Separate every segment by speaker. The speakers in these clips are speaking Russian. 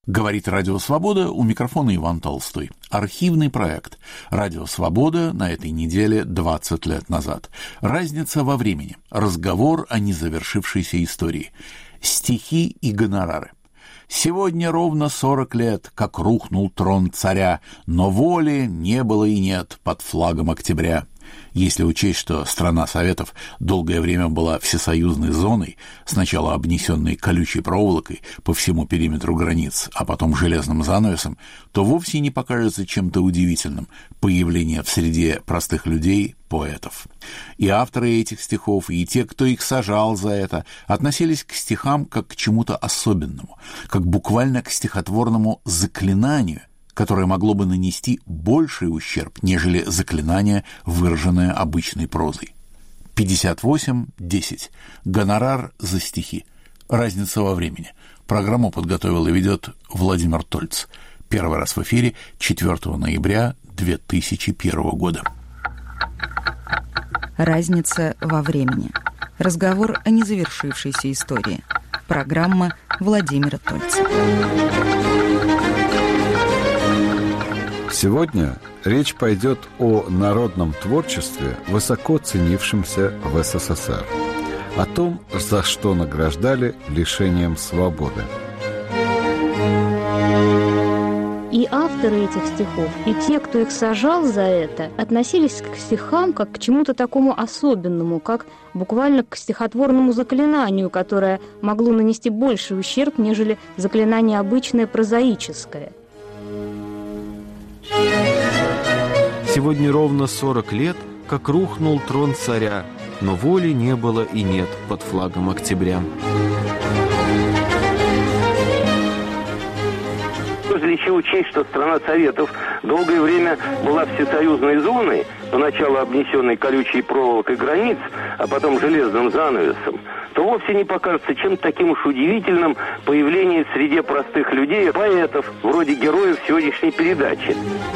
Speaker 1: Говорит Радио Свобода, у микрофона Иван Толстой. Архивный проект Радио Свобода на этой неделе 20 лет назад. Разница во времени. Разговор о незавершившейся истории. Стихи и гонорары. Сегодня ровно 40 лет, как рухнул трон царя, но воли не было и нет под флагом октября. Если учесть, что страна Советов долгое время была всесоюзной зоной, сначала обнесенной колючей проволокой по всему периметру границ, а потом железным занавесом, то вовсе не покажется чем-то удивительным появление в среде простых людей поэтов. И авторы этих стихов, и те, кто их сажал за это, относились к стихам как к чему-то особенному, как буквально к стихотворному заклинанию, которое могло бы нанести больший ущерб, нежели заклинание, выраженное обычной прозой. 58-10. Гонорар за стихи. Разница во времени. Программу подготовил и ведет Владимир Тольц. Первый раз в эфире 4 ноября 2001 года.
Speaker 2: Разница во времени. Разговор о незавершившейся истории. Программа Владимира Тольца.
Speaker 3: Сегодня речь пойдет о народном творчестве, высоко ценившемся в СССР, о том, за что награждали лишением свободы.
Speaker 4: И авторы этих стихов, и те, кто их сажал за это, относились к стихам как к чему-то такому особенному, как буквально к стихотворному заклинанию, которое могло нанести больший ущерб, нежели заклинание обычное прозаическое.
Speaker 5: Сегодня ровно 40 лет, как рухнул трон царя, но воли не было и нет под флагом октября.
Speaker 6: Если учесть, что страна Советов долгое время была всесоюзной зоной, поначалу обнесенной колючей проволокой границ, а потом железным занавесом, то вовсе не покажется чем-то таким уж удивительным появление в среде простых людей, поэтов, вроде героев сегодняшней передачи.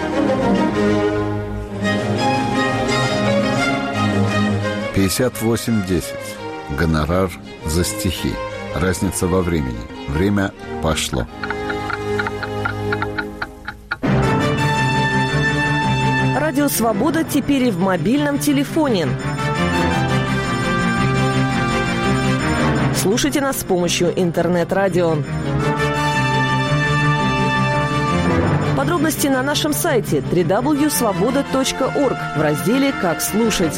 Speaker 3: «58-10. Гонорар за стихи. Разница во времени. Время пошло».
Speaker 7: Радио «Свобода» теперь и в мобильном телефоне. Слушайте нас с помощью интернет-радио. Подробности на нашем сайте www.svoboda.org в разделе «Как слушать».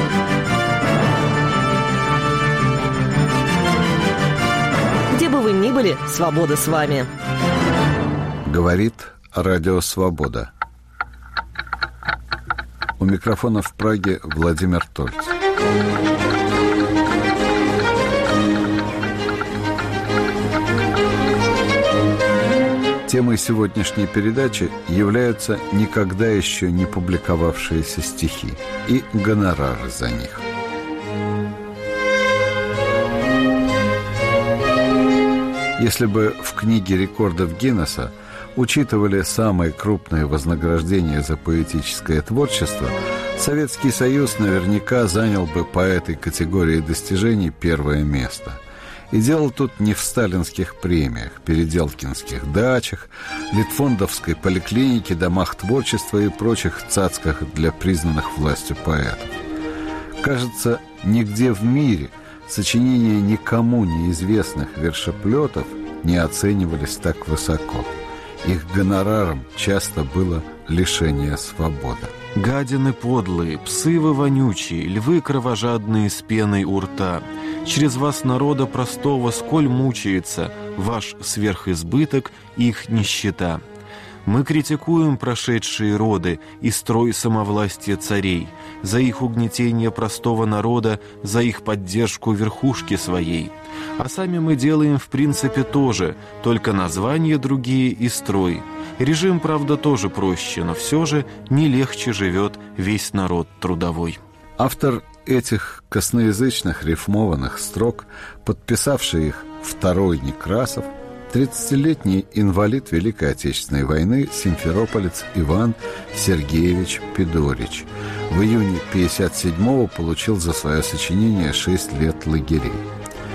Speaker 7: Где бы вы ни были, свобода с вами.
Speaker 3: Говорит Радио Свобода. У микрофона в Праге Владимир Тольц. Темой сегодняшней передачи являются никогда еще не публиковавшиеся стихи и гонорары за них. Если бы в книге рекордов Гиннесса учитывали самые крупные вознаграждения за поэтическое творчество, Советский Союз наверняка занял бы по этой категории достижений первое место. И дело тут не в сталинских премиях, переделкинских дачах, Литфондовской поликлинике, домах творчества и прочих цацках для признанных властью поэтов. Кажется, нигде в мире сочинения никому неизвестных вершеплетов не оценивались так высоко. Их гонораром часто было лишение свободы.
Speaker 5: Гадины подлые, псы вы вонючие, львы кровожадные с пеной у рта. Через вас народа простого сколь мучается ваш сверхизбыток, их нищета. Мы критикуем прошедшие роды и строй самовластия царей, за их угнетение простого народа, за их поддержку верхушки своей. А сами мы делаем в принципе то же, только названия другие и строй. Режим, правда, тоже проще, но все же не легче живет весь народ трудовой.
Speaker 3: Автор этих косноязычных рифмованных строк, подписавший их второй Некрасов, 30-летний инвалид Великой Отечественной войны, симферополец Иван Сергеевич Пидорич. В июне 1957-го получил за свое сочинение 6 лет лагерей. В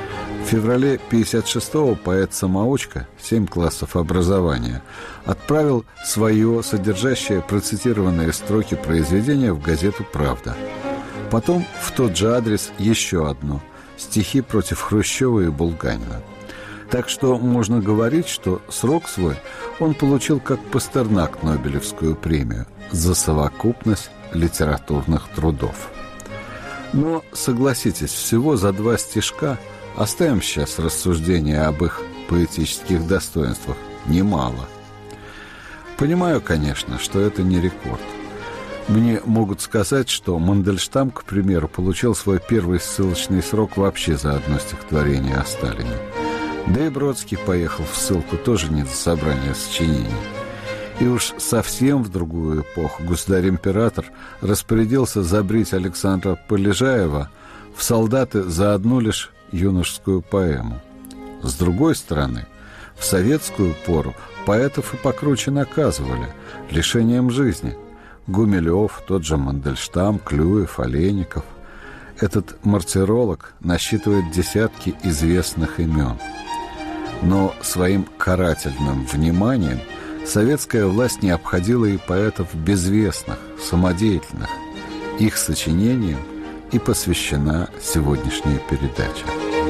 Speaker 3: феврале 1956-го поэт-самоучка, 7 классов образования, отправил свое, содержащее процитированные строки произведения в газету «Правда». Потом в тот же адрес еще одно – стихи против Хрущева и Булганина. Так что можно говорить, что срок свой он получил как Пастернак Нобелевскую премию за совокупность литературных трудов. Но, согласитесь, всего за 2 стишка, оставим сейчас рассуждения об их поэтических достоинствах, немало. Понимаю, конечно, что это не рекорд. Мне могут сказать, что Мандельштам, к примеру, получил свой первый ссылочный срок вообще за одно стихотворение о Сталине. Да и Бродский поехал в ссылку тоже не за собрание сочинений. И уж совсем в другую эпоху государь-император распорядился забрить Александра Полежаева в солдаты за одну лишь юношескую поэму. С другой стороны, в советскую пору поэтов и покруче наказывали лишением жизни. Гумилев, тот же Мандельштам, Клюев, Олейников. Этот мартиролог насчитывает десятки известных имен. Но своим карательным вниманием советская власть не обходила и поэтов безвестных, самодеятельных. Их сочинениям и посвящена сегодняшняя передача.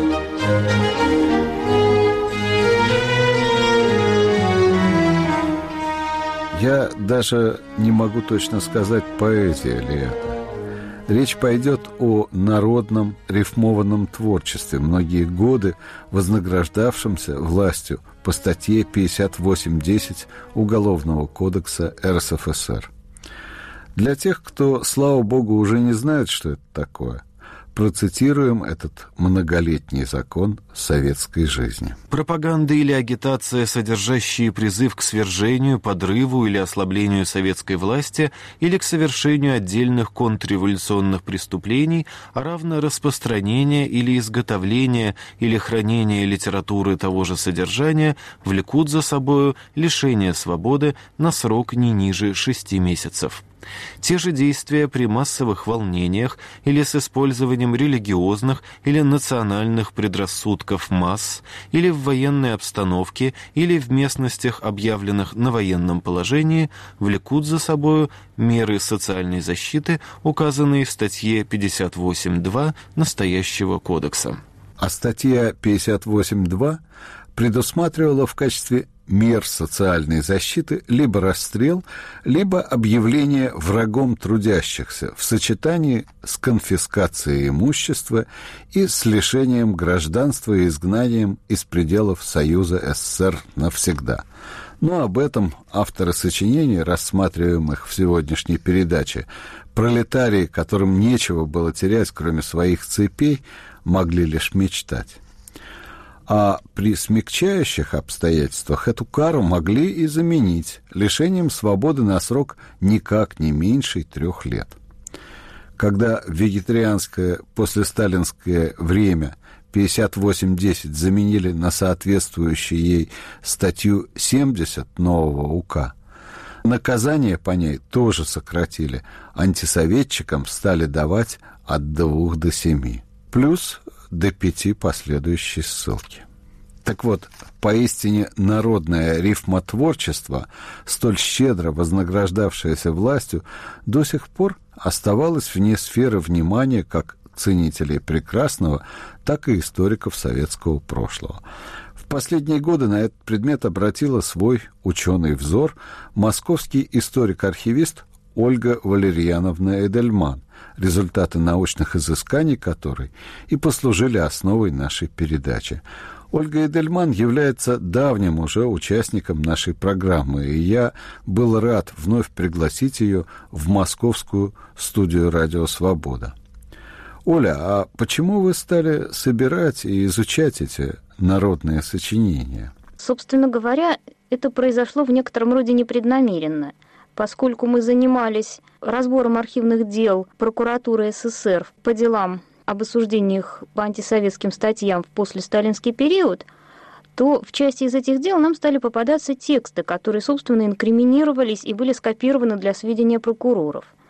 Speaker 3: Я даже не могу точно сказать, поэзия ли это. Речь пойдет о народном рифмованном творчестве, многие годы вознаграждавшемся властью по статье 58.10 Уголовного кодекса РСФСР. Для тех, кто, слава богу, уже не знает, что это такое, процитируем этот многолетний закон советской жизни.
Speaker 5: Пропаганда или агитация, содержащие призыв к свержению, подрыву или ослаблению советской власти или к совершению отдельных контрреволюционных преступлений, а равно распространение или изготовление или хранение литературы того же содержания, влекут за собою лишение свободы на срок не ниже 6 месяцев. Те же действия при массовых волнениях или с использованием религиозных или национальных предрассудков масс, или в военной обстановке, или в местностях, объявленных на военном положении, влекут за собою меры социальной защиты, указанные в статье 58.2 настоящего кодекса.
Speaker 3: А статья 58.2 предусматривала в качестве мер социальной защиты либо расстрел, либо объявление врагом трудящихся в сочетании с конфискацией имущества и с лишением гражданства и изгнанием из пределов Союза СССР навсегда. Но об этом авторы сочинений, рассматриваемых в сегодняшней передаче, пролетарии, которым нечего было терять, кроме своих цепей, могли лишь мечтать. А при смягчающих обстоятельствах эту кару могли и заменить лишением свободы на срок никак не меньше 3 лет. Когда в вегетарианское послесталинское время 58.10 заменили на соответствующую ей статью 70 нового УК, наказание по ней тоже сократили. Антисоветчикам стали давать от 2 до 7, плюс до 5 последующей ссылки. Так вот, поистине народное рифмотворчество, столь щедро вознаграждавшееся властью, до сих пор оставалось вне сферы внимания как ценителей прекрасного, так и историков советского прошлого. В последние годы на этот предмет обратила свой ученый взор московский историк-архивист Ольга Валерьяновна Эдельман, результаты научных изысканий которой и послужили основой нашей передачи. Ольга Эдельман является давним уже участником нашей программы, и я был рад вновь пригласить ее в московскую студию «Радио Свобода». Оля, а почему вы стали собирать и изучать эти народные сочинения?
Speaker 4: Собственно говоря, это произошло в некотором роде непреднамеренно, поскольку мы занимались разбором архивных дел прокуратуры СССР по делам об осуждениях по антисоветским статьям в послесталинский период, то в части из этих дел нам стали попадаться тексты, которые, собственно, инкриминировались и были скопированы для сведения прокуроров.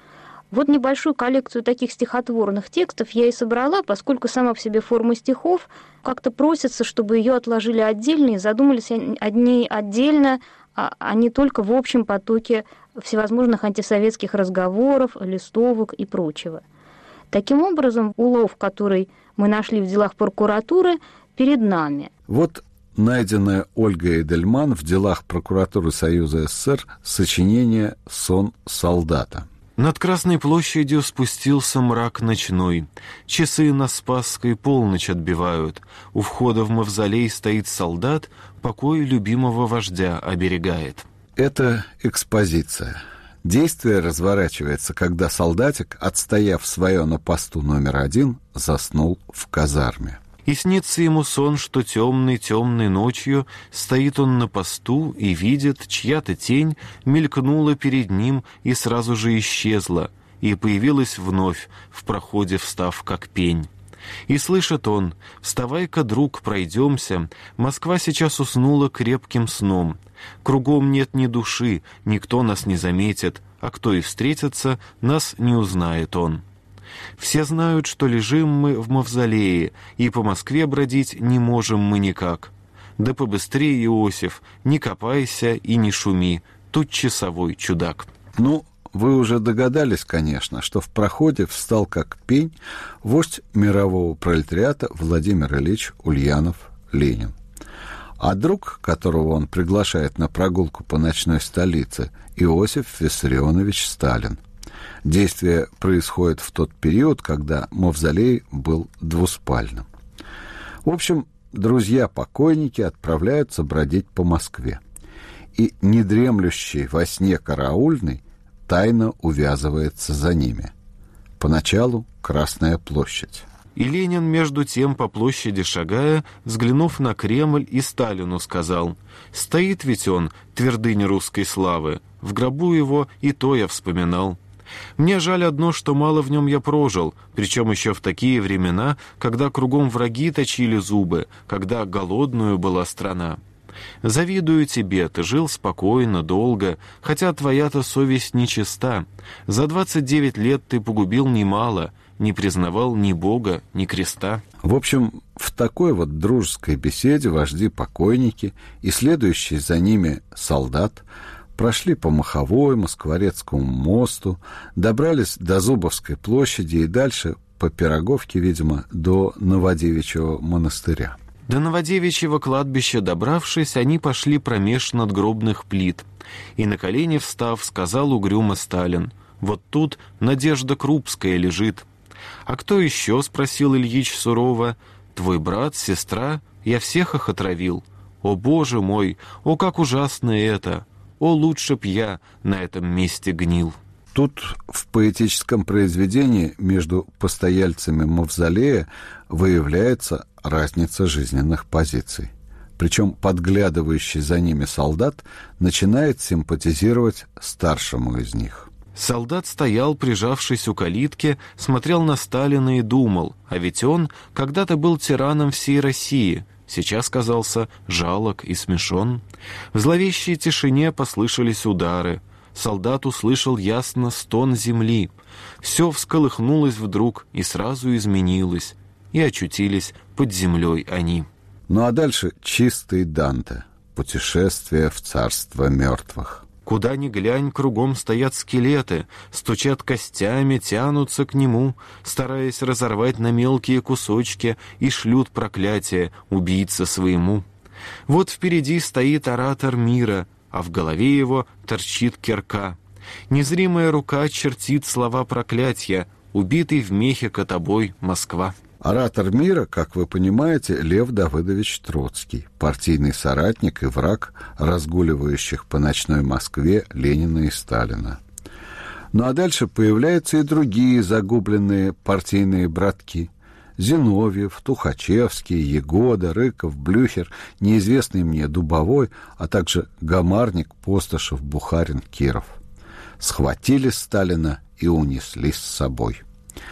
Speaker 4: Вот небольшую коллекцию таких стихотворных текстов я и собрала, поскольку сама по себе форма стихов как-то просится, чтобы ее отложили отдельно и задумались о ней отдельно, а не только в общем потоке всевозможных антисоветских разговоров, листовок и прочего. Таким образом, улов, который мы нашли в делах прокуратуры, перед нами.
Speaker 3: Вот найденное Ольгой Эдельман в делах прокуратуры Союза СССР сочинение «Сон солдата».
Speaker 5: Над Красной площадью спустился мрак ночной. Часы на Спасской полночь отбивают. У входа в мавзолей стоит солдат, покой любимого вождя оберегает.
Speaker 3: Это экспозиция. Действие разворачивается, когда солдатик, отстояв свое на посту номер 1, заснул в казарме.
Speaker 5: И снится ему сон, что темной ночью стоит он на посту и видит, чья-то тень мелькнула перед ним и сразу же исчезла, и появилась вновь, в проходе встав как пень. И слышит он: «Вставай-ка, друг, пройдемся, Москва сейчас уснула крепким сном. Кругом нет ни души, никто нас не заметит, а кто и встретится, нас не узнает он». Все знают, что лежим мы в мавзолее, и по Москве бродить не можем мы никак. Да побыстрее, Иосиф, не копайся и не шуми, тут часовой чудак.
Speaker 3: Ну, вы уже догадались, конечно, что в проходе встал как пень вождь мирового пролетариата Владимир Ильич Ульянов Ленин. А друг, которого он приглашает на прогулку по ночной столице, Иосиф Виссарионович Сталин. Действие происходит в тот период, когда мавзолей был двуспальным. В общем, друзья-покойники отправляются бродить по Москве. И недремлющий во сне караульный тайно увязывается за ними. Поначалу Красная площадь.
Speaker 5: И Ленин, между тем, по площади шагая, взглянув на Кремль, и Сталину сказал: «Стоит ведь он, твердыня русской славы, в гробу его и то я вспоминал. Мне жаль одно, что мало в нем я прожил, причем еще в такие времена, когда кругом враги точили зубы, когда голодную была страна. Завидую тебе, ты жил спокойно, долго, хотя твоя-то совесть нечиста. За 29 лет ты погубил немало, не признавал ни Бога, ни креста».
Speaker 3: В общем, в такой вот дружеской беседе вожди-покойники и следующий за ними солдат прошли по Маховой, Москворецкому мосту, добрались до Зубовской площади и дальше по Пироговке, видимо, до Новодевичьего монастыря.
Speaker 5: До Новодевичьего кладбища добравшись, они пошли промеж надгробных плит. И на колени встав, сказал угрюмо Сталин: «Вот тут Надежда Крупская лежит». «А кто еще?» — спросил Ильич сурово. «Твой брат, сестра? Я всех их отравил. О, Боже мой! О, как ужасно это! О, лучше б я на этом месте гнил».
Speaker 3: Тут в поэтическом произведении между постояльцами мавзолея выявляется разница жизненных позиций. Причем подглядывающий за ними солдат начинает симпатизировать старшему из них.
Speaker 5: Солдат стоял, прижавшись у калитки, смотрел на Сталина и думал, а ведь он когда-то был тираном всей России, сейчас казался жалок и смешон. В зловещей тишине послышались удары. Солдат услышал ясно стон земли. Все всколыхнулось вдруг и сразу изменилось, и очутились под землей они.
Speaker 3: Ну а дальше чистый Данте. Путешествие в царство мертвых.
Speaker 5: Куда ни глянь, кругом стоят скелеты, стучат костями, тянутся к нему, стараясь разорвать на мелкие кусочки, и шлют проклятие убийце своему. Вот впереди стоит оратор мира, а в голове его торчит кирка. Незримая рука чертит слова проклятия: «Убитый в Мехико тобой, Москва».
Speaker 3: Оратор мира, как вы понимаете, Лев Давыдович Троцкий, партийный соратник и враг разгуливающих по ночной Москве Ленина и Сталина. Ну а дальше появляются и другие загубленные партийные братки: Зиновьев, Тухачевский, Егода, Рыков, Блюхер, неизвестный мне Дубовой, а также Гамарник, Постышев, Бухарин, Киров. Схватили Сталина и унесли с собой.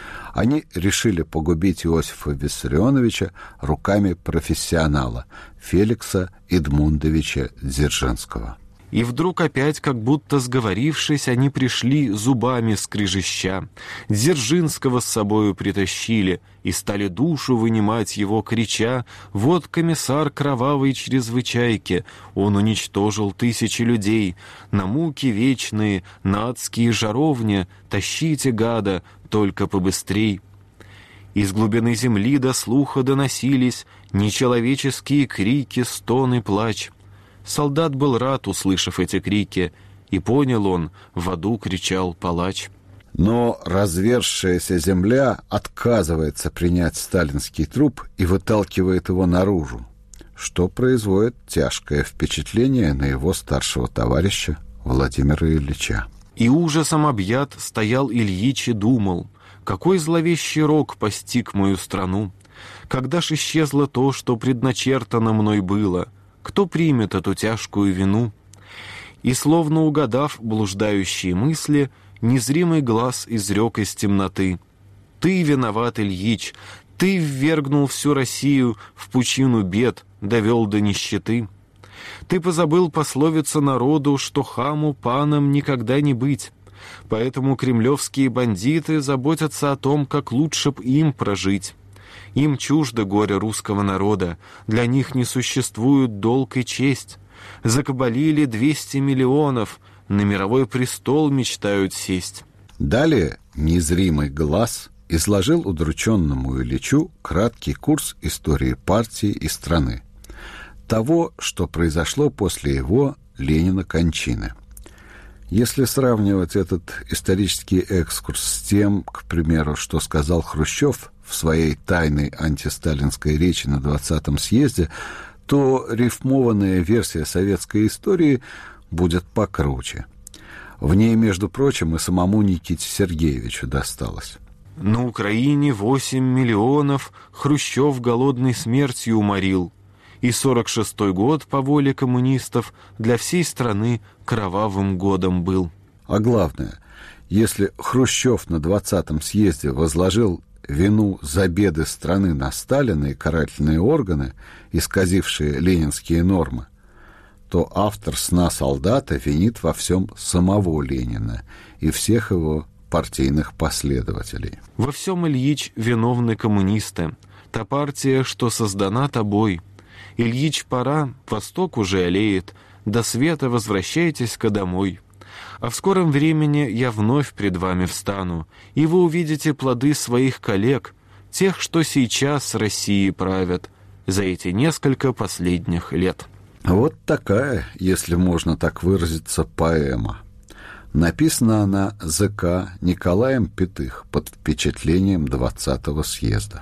Speaker 3: Они решили погубить Иосифа Виссарионовича руками профессионала Феликса Эдмундовича Дзержинского.
Speaker 5: И вдруг опять, как будто сговорившись, они пришли зубами скрежеща. Дзержинского с собою притащили и стали душу вынимать его, крича: «Вот комиссар кровавой чрезвычайки, он уничтожил тысячи людей, на муки вечные, на адские жаровни, тащите гада, только побыстрей». Из глубины земли до слуха доносились нечеловеческие крики, стоны, плач. Солдат был рад, услышав эти крики, и понял он, в аду кричал палач.
Speaker 3: Но разверзшаяся земля отказывается принять сталинский труп и выталкивает его наружу, что производит тяжкое впечатление на его старшего товарища Владимира Ильича.
Speaker 5: И ужасом объят стоял Ильич и думал: какой зловещий рок постиг мою страну, когда ж исчезло то, что предначертано мной было, кто примет эту тяжкую вину? И, словно угадав блуждающие мысли, незримый глаз изрек из темноты: ты виноват, Ильич, ты ввергнул всю Россию в пучину бед, довел до нищеты. Ты позабыл пословицу народу, что хаму паном никогда не быть. Поэтому кремлевские бандиты заботятся о том, как лучше б им прожить. Им чуждо горе русского народа, для них не существует долг и честь. Закабалили 200 миллионов, на мировой престол мечтают сесть.
Speaker 3: Далее незримый глаз изложил удрученному Ильичу краткий курс истории партии и страны, того, что произошло после его, Ленина, кончины. Если сравнивать этот исторический экскурс с тем, к примеру, что сказал Хрущев в своей тайной антисталинской речи на 20-м съезде, то рифмованная версия советской истории будет покруче. В ней, между прочим, и самому Никите Сергеевичу досталось.
Speaker 5: На Украине 8 миллионов Хрущев голодной смертью уморил, и 46-й год по воле коммунистов для всей страны кровавым годом был.
Speaker 3: А главное, если Хрущев на 20-м съезде возложил вину за беды страны на Сталина и карательные органы, исказившие ленинские нормы, то автор «Сна солдата» винит во всем самого Ленина и всех его партийных последователей.
Speaker 5: Во всем, Ильич, виновны коммунисты. Та партия, что создана тобой. Ильич, пора, восток уже олеет, до света возвращайтесь-ка домой. А в скором времени я вновь пред вами встану, и вы увидите плоды своих коллег, тех, что сейчас Россией правят, за эти несколько последних лет.
Speaker 3: Вот такая, если можно так выразиться, поэма. Написана она ЗК Николаем Пятых под впечатлением 20-го съезда.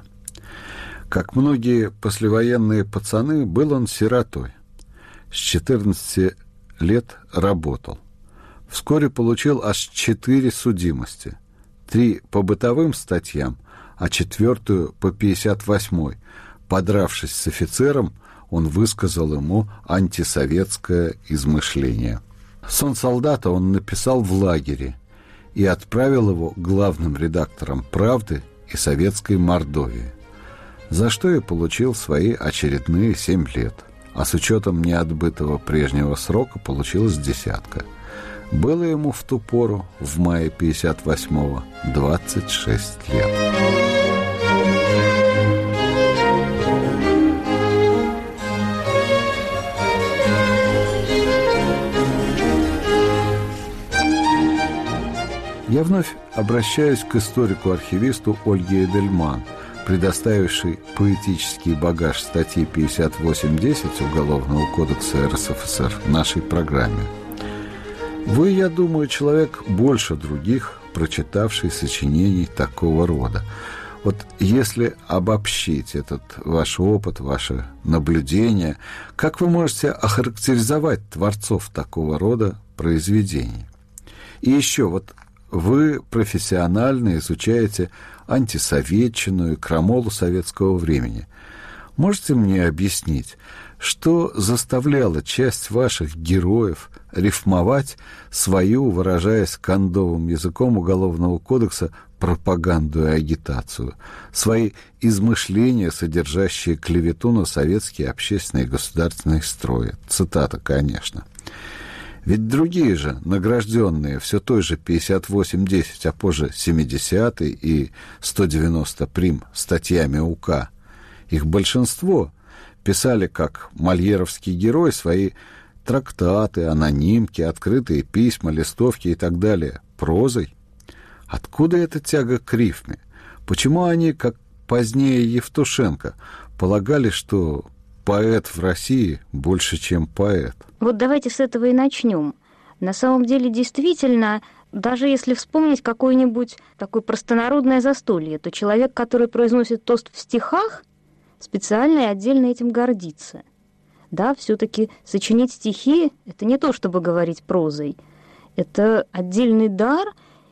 Speaker 3: Как многие послевоенные пацаны, был он сиротой. С 14 лет работал. Вскоре получил аж 4 судимости. 3 по бытовым статьям, а 4 по 58-й. Подравшись с офицером, он высказал ему антисоветское измышление. «Сон солдата» он написал в лагере и отправил его главным редактором «Правды» и «Советской Мордовии», за что и получил свои очередные 7 лет, а с учетом неотбытого прежнего срока получилась 10. Было ему в ту пору, в мае 58-го, 26 лет. Я вновь обращаюсь к историку-архивисту Ольге Эдельман, предоставившей поэтический багаж статьи 58.10 Уголовного кодекса РСФСР нашей программе. Вы, я думаю, человек больше других, прочитавший сочинений такого рода. Вот если обобщить этот ваш опыт, ваше наблюдение, как вы можете охарактеризовать творцов такого рода произведений? И еще вот вы профессионально изучаете антисоветчину и крамолу советского времени. Можете мне объяснить, что заставляло часть ваших героев рифмовать свою, выражаясь кондовым языком Уголовного кодекса, пропаганду и агитацию, свои измышления, содержащие клевету на советский общественный и государственный строй? Цитата, конечно. Ведь другие же, награжденные все той же 58-10, а позже 70-й и 190 прим статьями УК, их большинство писали как мольеровский герой свои трактаты, анонимки, открытые письма, листовки и так далее прозой. Откуда эта тяга к рифме? Почему они, как позднее Евтушенко, полагали, что поэт в России больше, чем поэт?
Speaker 4: Вот давайте с этого и начнем. На самом деле, действительно, даже если вспомнить какое-нибудь такое простонародное застолье, то человек, который произносит тост в стихах, специально и отдельно этим гордится. Да, все-таки сочинить стихи — это не то, чтобы говорить прозой. Это отдельный дар,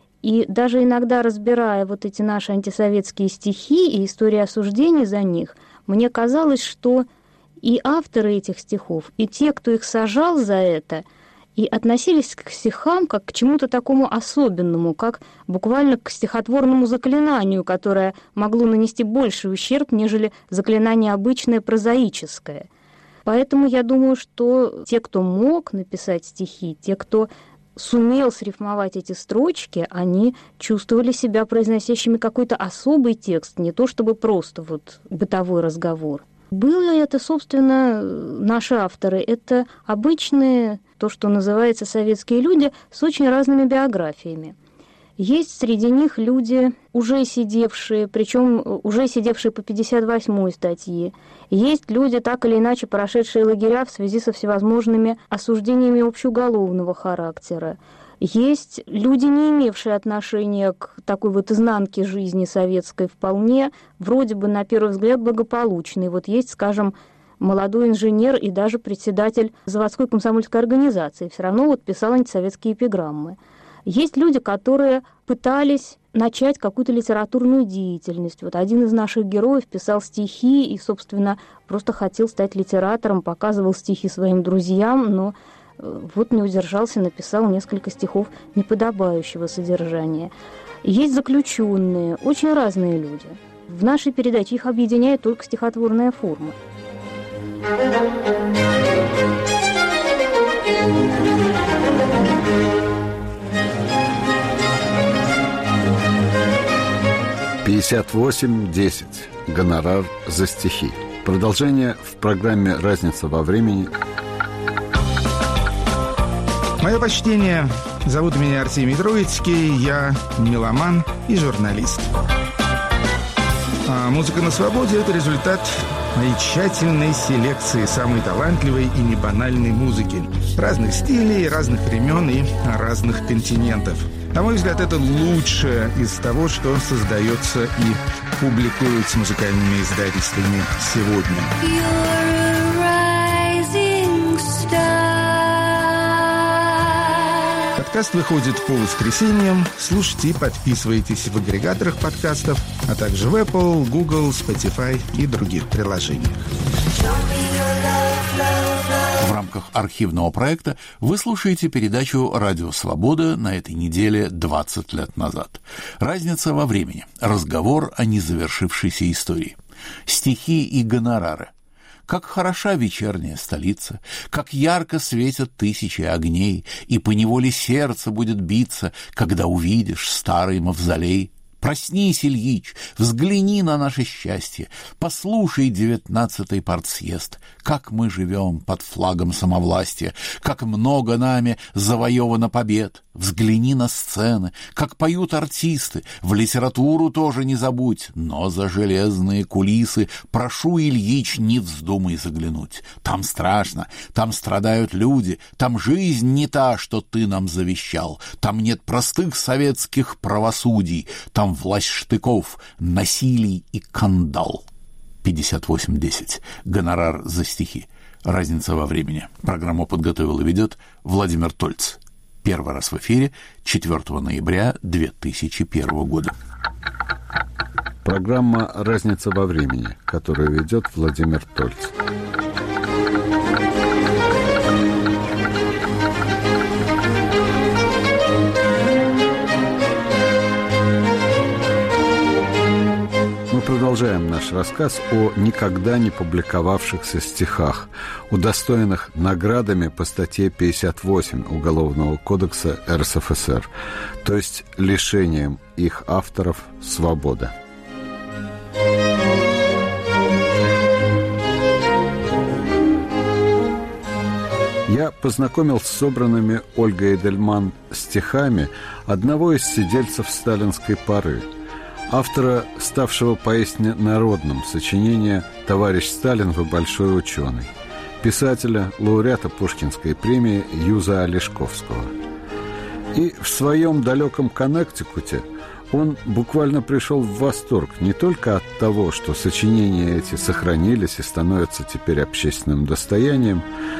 Speaker 4: и даже иногда, разбирая вот эти наши антисоветские стихи и истории осуждений за них, мне казалось, что и авторы этих стихов, и те, кто их сажал за это, и относились к стихам как к чему-то такому особенному, как буквально к стихотворному заклинанию, которое могло нанести больший ущерб, нежели заклинание обычное прозаическое. Поэтому я думаю, что те, кто мог написать стихи, те, кто сумел срифмовать эти строчки, они чувствовали себя произносящими какой-то особый текст, не то чтобы просто вот бытовой разговор. Были это, собственно, наши авторы. Это обычные, то, что называется, советские люди с очень разными биографиями. Есть среди них люди, уже сидевшие, причем уже сидевшие по 58-й статье. Есть люди, так или иначе, прошедшие лагеря в связи со всевозможными осуждениями общеуголовного характера. Есть люди, не имевшие отношения к такой вот изнанке жизни советской, вполне, вроде бы, на первый взгляд, благополучной. Вот есть, скажем, молодой инженер и даже председатель заводской комсомольской организации. Все равно вот писал антисоветские эпиграммы. Есть люди, которые пытались начать какую-то литературную деятельность. Вот один из наших героев писал стихи и, собственно, просто хотел стать литератором, показывал стихи своим друзьям, но вот не удержался, написал несколько стихов неподобающего содержания. Есть заключенные, очень разные люди. В нашей передаче их объединяет только стихотворная форма.
Speaker 3: «58-10. Гонорар за стихи». Продолжение в программе «Разница во времени».
Speaker 8: Мое почтение. Зовут меня Артемий Троицкий. Я меломан и журналист. А «Музыка на свободе» — это результат моей тщательной селекции самой талантливой и небанальной музыки. Разных стилей, разных времен и разных континентов. На мой взгляд, это лучшее из того, что создается и публикуется музыкальными издательствами сегодня. Подкаст выходит по воскресеньям. Слушайте и подписывайтесь в агрегаторах подкастов, а также в Apple, Google, Spotify и других приложениях.
Speaker 1: В рамках архивного проекта вы слушаете передачу «Радио Свобода» на этой неделе 20 лет назад. Разница во времени. Разговор о незавершившейся истории. Стихи и гонорары. Как хороша вечерняя столица, как ярко светят тысячи огней, и поневоле сердце будет биться, когда увидишь старый мавзолей. Проснись, Ильич, взгляни на наше счастье, послушай 19-й партсъезд, как мы живем под флагом самовластия, как много нами завоевано побед. Взгляни на сцены, как поют артисты, в литературу тоже не забудь, но за железные кулисы прошу, Ильич, не вздумай заглянуть. Там страшно, там страдают люди, там жизнь не та, что ты нам завещал, там нет простых советских правосудий, там власть штыков, насилий и кандал. 58-10. Гонорар за стихи. Разница во времени. Программу подготовил и ведет Владимир Тольц. Первый раз в эфире 4 ноября 2001 года.
Speaker 3: Программа «Разница во времени», которую ведет Владимир Тольц. Мы продолжаем наш рассказ о никогда не публиковавшихся стихах, удостоенных наградами по статье 58 Уголовного кодекса РСФСР, то есть лишением их авторов свободы. Я познакомил с собранными Ольгой Эдельман стихами одного из сидельцев сталинской поры, автора, ставшего поистине народным сочинения «Товарищ Сталин, вы большой ученый», писателя, лауреата Пушкинской премии Юза Олешковского. И в своем далеком Коннектикуте он буквально пришел в восторг не только от того, что сочинения эти сохранились и становятся теперь общественным достоянием,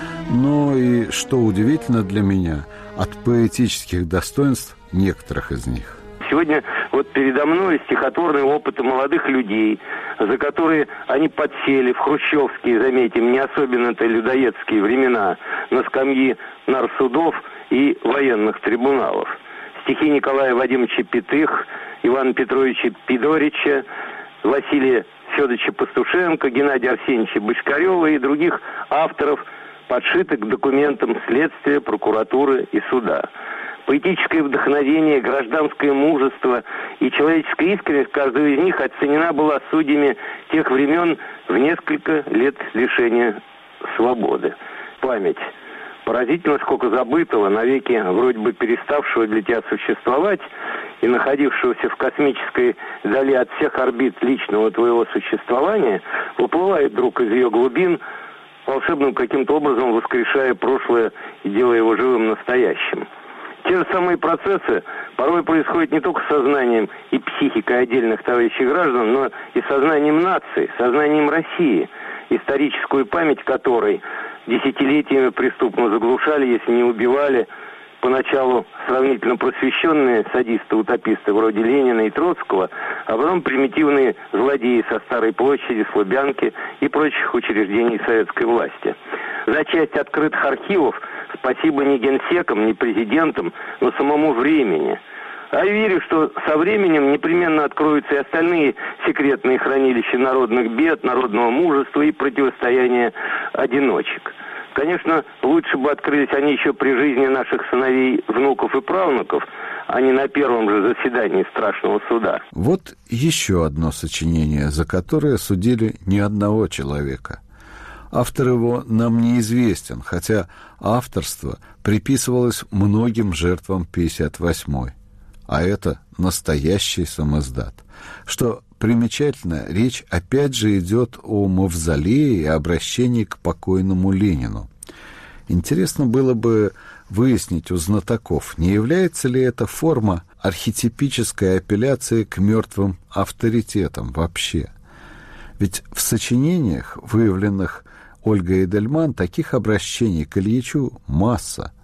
Speaker 3: но и, что удивительно для меня, от поэтических достоинств некоторых из них.
Speaker 6: Сегодня вот передо мной стихотворные опыты молодых людей, за которые они подсели в хрущевские, заметим, не особенно-то людоедские времена, на скамьи нарсудов и военных трибуналов. Стихи Николая Вадимовича Пятых, Ивана Петровича Пидорича, Василия Федоровича Пастушенко, Геннадия Арсеньевича Бочкарева и других авторов, подшиты к документам следствия, прокуратуры и суда. Поэтическое вдохновение, гражданское мужество и человеческая искренность каждого из них оценена была судьями тех времен в несколько лет лишения свободы. Память. Поразительно, сколько забытого, навеки вроде бы переставшего для тебя существовать и находившегося в космической дали от всех орбит личного твоего существования, выплывает вдруг из ее глубин, волшебным каким-то образом воскрешая прошлое и делая его живым настоящим. Те же самые процессы порой происходят не только с сознанием и психикой отдельных товарищей граждан, но и сознанием нации, сознанием России, историческую память которой десятилетиями преступно заглушали, если не убивали, поначалу сравнительно просвещенные садисты-утописты вроде Ленина и Троцкого, а потом примитивные злодеи со Старой площади, Слубянки и прочих учреждений советской власти. За часть открытых архивов спасибо не генсекам, не президентам, но самому времени. А я верю, что со временем непременно откроются и остальные секретные хранилища народных бед, народного мужества и противостояния одиночек. Конечно, лучше бы открылись они еще при жизни наших сыновей, внуков и правнуков, а не на первом же заседании страшного суда.
Speaker 3: Вот еще одно сочинение, за которое судили не одного человека. Автор его нам неизвестен, хотя авторство приписывалось многим жертвам 58-й. А это настоящий самиздат. Что примечательно, речь опять же идет о мавзолее и обращении к покойному Ленину. Интересно было бы выяснить у знатоков, не является ли эта форма архетипической апелляции к мертвым авторитетам вообще. Ведь в сочинениях, выявленных Ольгой Эдельман, таких обращений к Ильичу масса.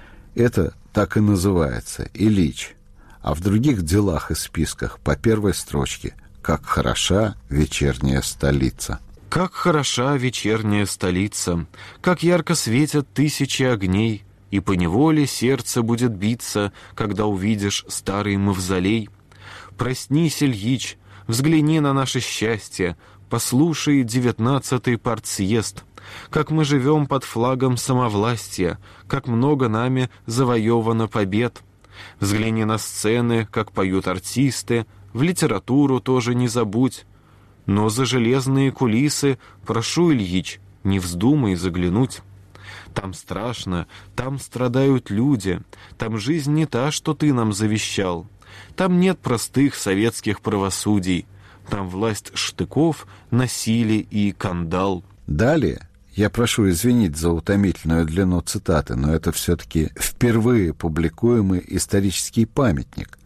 Speaker 3: Это так и называется «Ильич», а в других делах и списках по первой строчке «Как хороша вечерняя столица».
Speaker 5: Как хороша вечерняя столица, как ярко светят тысячи огней, и поневоле сердце будет биться, когда увидишь старый мавзолей. Проснись, Ильич, взгляни на наше счастье, послушай 19-й партсъезд, как мы живем под флагом самовластия, как много нами завоевано побед. Взгляни на сцены, как поют артисты, в литературу тоже не забудь. Но за железные кулисы, прошу, Ильич, не вздумай заглянуть. Там страшно, там страдают люди, там жизнь не та, что ты нам завещал. Там нет простых советских правосудий, там власть штыков, насилия и кандал.
Speaker 3: Далее, я прошу извинить за утомительную длину цитаты, но это все-таки впервые публикуемый исторический памятник,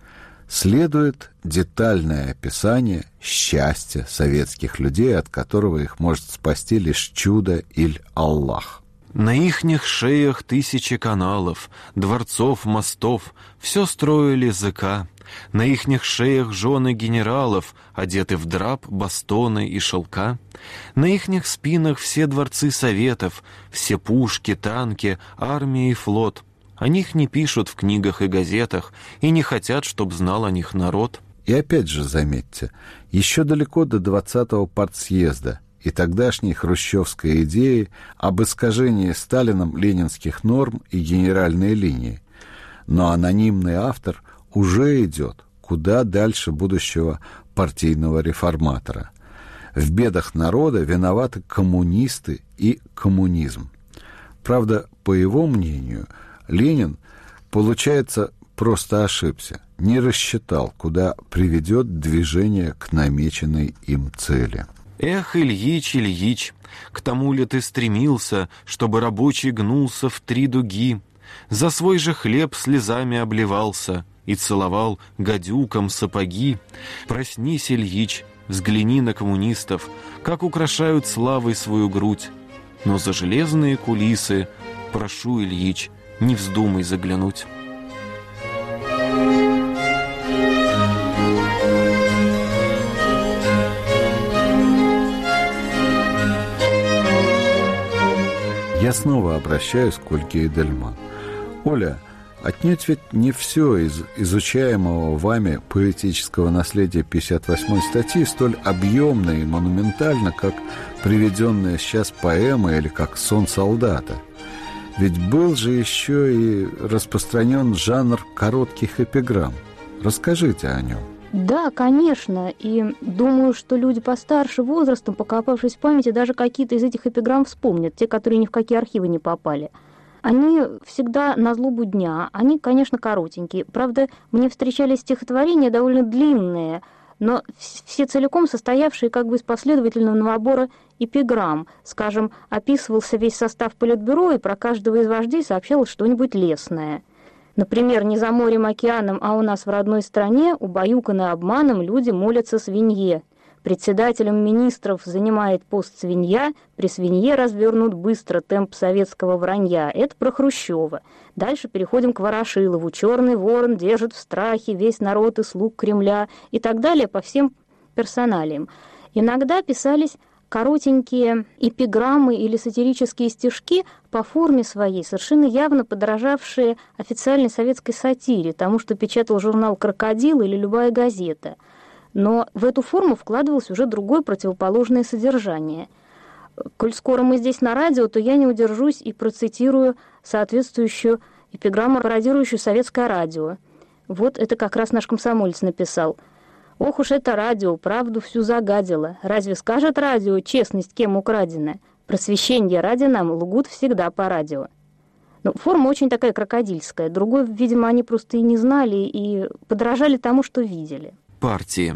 Speaker 3: следует детальное описание счастья советских людей, от которого их может спасти лишь чудо или Аллах.
Speaker 5: На ихних шеях тысячи каналов, дворцов, мостов, все строили ЗК. На ихних шеях жены генералов, одеты в драп, бастоны и шелка. На ихних спинах все дворцы советов, все пушки, танки, армия и флот. О них не пишут в книгах и газетах и не хотят, чтоб знал о них народ.
Speaker 3: И опять же, заметьте, еще далеко до 20-го партсъезда и тогдашней хрущевской идеи об искажении Сталином ленинских норм и генеральной линии. Но анонимный автор уже идет куда дальше будущего партийного реформатора. В бедах народа виноваты коммунисты и коммунизм. Правда, по его мнению, Ленин, получается, просто ошибся, не рассчитал, куда приведет движение к намеченной им цели.
Speaker 5: Эх, Ильич, Ильич, к тому ли ты стремился, чтобы рабочий гнулся в 3 дуги, за свой же хлеб слезами обливался и целовал гадюкам сапоги? Проснись, Ильич, взгляни на коммунистов, как украшают славой свою грудь. Но за железные кулисы, прошу, Ильич, не вздумай заглянуть.
Speaker 3: Я снова обращаюсь к Ольге Эдельман. Оля, отнюдь ведь не все из изучаемого вами поэтического наследия 58-й статьи столь объемно и монументально, как приведенная сейчас поэма или как «Сон солдата». Ведь был же еще и распространен жанр коротких эпиграмм. Расскажите о нем.
Speaker 4: Да, конечно, и думаю, что люди постарше возрастом, покопавшись в памяти, даже какие-то из этих эпиграмм вспомнят, те, которые ни в какие архивы не попали. Они всегда на злобу дня, они, конечно, коротенькие. Правда, мне встречались стихотворения довольно длинные, но все целиком состоявшие как бы из последовательного набора эпиграмм. Скажем, описывался весь состав политбюро, и про каждого из вождей сообщалось что-нибудь лестное. Например, не за морем, океаном, а у нас в родной стране, убаюканные обманом, люди молятся свинье. Председателем министров занимает пост свинья, при свинье развернут быстро темп советского вранья. Это про Хрущева. Дальше переходим к Ворошилову. Черный ворон держит в страхе весь народ и слуг Кремля и так далее по всем персоналиям. Иногда писались коротенькие эпиграммы или сатирические стишки по форме своей, совершенно явно подражавшие официальной советской сатире, тому, что печатал журнал «Крокодил» или любая газета. Но в эту форму вкладывалось уже другое противоположное содержание. Коль скоро мы здесь на радио, то я не удержусь и процитирую соответствующую эпиграмму, пародирующую советское радио. Вот это как раз наш комсомолец написал. «Ох уж это радио, правду всю загадило. Разве скажет радио честность, кем украдена? Просвещенье ради нам лгут всегда по радио». Ну, форма очень такая крокодильская. Другой, видимо, они просто и не знали, и подражали тому, что видели.
Speaker 5: Партии.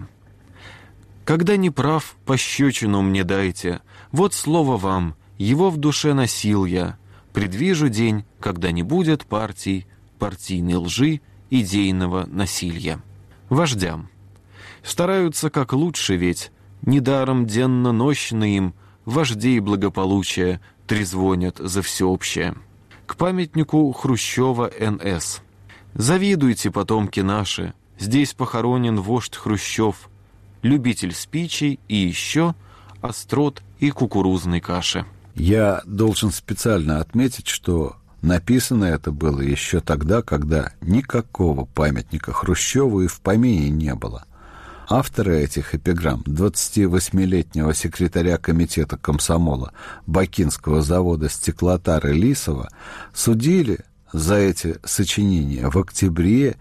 Speaker 5: Когда не прав, пощечину мне дайте. Вот слово вам, его в душе носил я. Предвижу день, когда не будет партий, партийной лжи, идейного насилия. Вождям. Стараются как лучше ведь, недаром денно-нощно им вождей благополучия трезвонят за всеобщее. К памятнику Хрущева Н.С. Завидуйте, потомки наши, здесь похоронен вождь Хрущев, любитель спичей и еще острот и кукурузной каши.
Speaker 3: Я должен специально отметить, что написано это было еще тогда, когда никакого памятника Хрущеву и в помине не было. Авторы этих эпиграмм, 28-летнего секретаря комитета комсомола Бакинского завода стеклотары Лисова, судили за эти сочинения в октябре